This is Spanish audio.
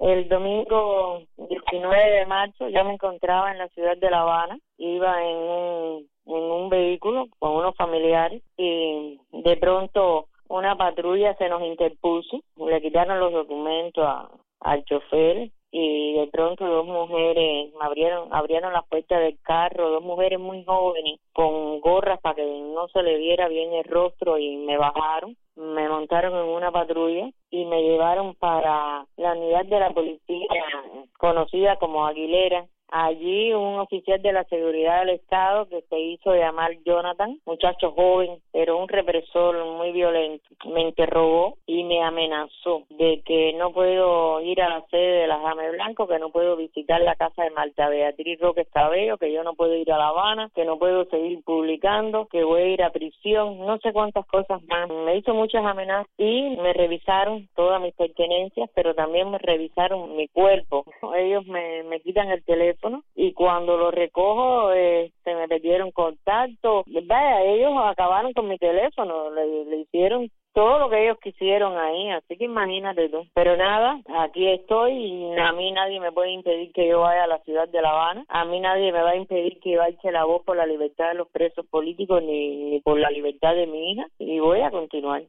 El domingo 19 de marzo yo me encontraba en la ciudad de La Habana, iba en un vehículo con unos familiares y de pronto una patrulla se nos interpuso, le quitaron los documentos al chofer y de pronto dos mujeres abrieron las puertas del carro, dos mujeres muy jóvenes con gorras para que no se le viera bien el rostro y me bajaron. Me montaron en una patrulla y me llevaron para la unidad de la policía conocida como Aguilera. Allí un oficial de la seguridad del Estado que se hizo llamar Jonathan, muchacho joven, pero un represor muy violento, me interrogó y me amenazó de que no puedo ir a la sede de la Jame Blanco, que no puedo visitar la casa de Marta Beatriz Roque Cabello, que yo no puedo ir a La Habana, que no puedo seguir publicando, que voy a ir a prisión, no sé cuántas cosas más. Me hizo muchas amenazas y me revisaron todas mis pertenencias, pero también me revisaron mi cuerpo. Ellos me quitan el teléfono y cuando lo recojo se me perdieron contacto. Vaya, ellos acabaron con mi teléfono, le hicieron todo lo que ellos quisieron ahí, así que imagínate tú. Pero nada, aquí estoy y a mí nadie me puede impedir que yo vaya a la ciudad de La Habana, a mí nadie me va a impedir que yo alce la voz por la libertad de los presos políticos ni por la libertad de mi hija y voy a continuar.